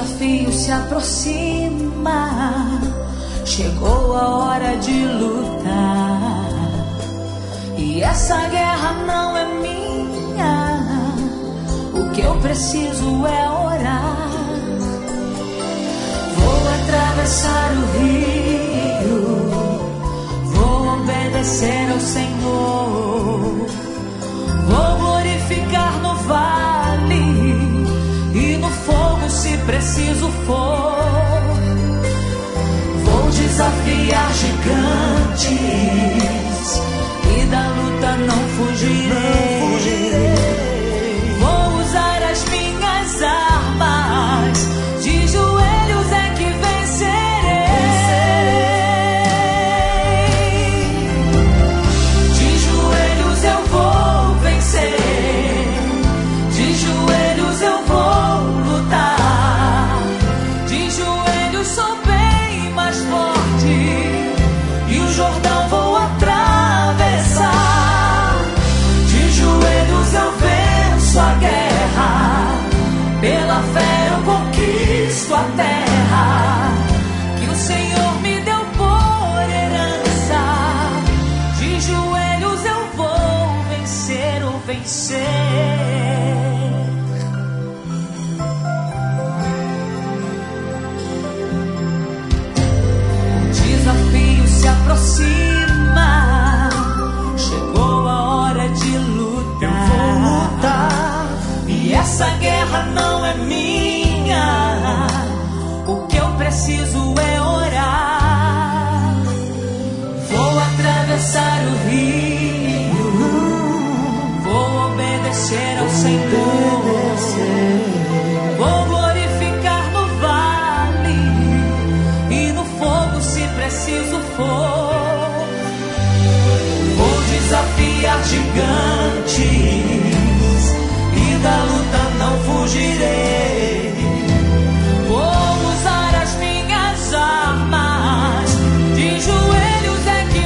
desafio se aproxima, chegou a hora de lutar. E essa guerra não é minha, o que eu preciso é orar. Vou atravessar o rio, vou obedecer ao Senhor, vou glorificar no vale e no fogo se preciso for. Vou desafiar gigantes e da luta não fugirei. Vou usar as minhas armas, de joelhos é que vencerei. De joelhos eu vou vencer, de joelhos eu vou lutar. De joelhos sou bem mais forte e o Jordão vou atravessar. De joelhos eu venço a guerra, pela fé eu conquisto a terra que o Senhor me deu por herança. De joelhos eu vou vencer ou vencer. O desafio se aproxima, chegou a hora de lutar. Eu vou lutar. E essa guerra não é minha, o que eu preciso é orar. Vou atravessar o rio, vou obedecer ao Senhor, vou glorificar no vale e no fogo se preciso for. Vou desafiar gigantes e da luta não fugirei. Vou usar as minhas armas, de joelhos é que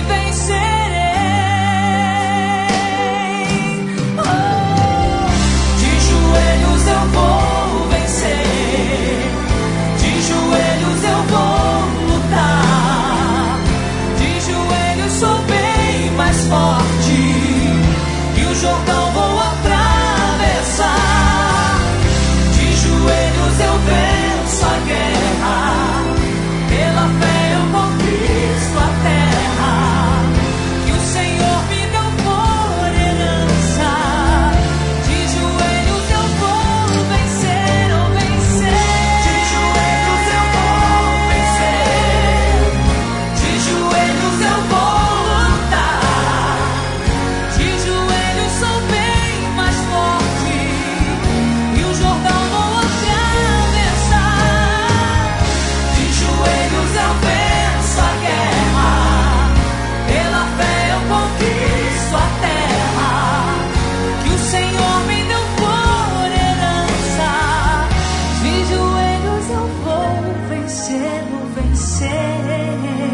vencerei. Oh, de joelhos eu vou vencer, de joelhos eu vou lutar. De joelhos sou bem mais forte e o Jordão vou atravessar. De joelhos eu venço a guerra, pela fé eu conquisto a terra que o Senhor me deu por herança. De joelhos eu vou vencer ou vencer. De joelhos eu vou vencer, de joelhos eu vou lutar. De joelhos sou bem mais forte e o Jordão vou atravessar. De joelhos eu venço a guerra, pela fé eu conquisto a terra que o Senhor me deu por herança. De joelhos eu vou vencer ou vencer.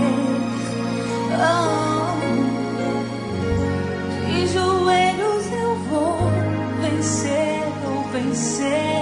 Oh, de joelhos eu vou vencer ou vencer.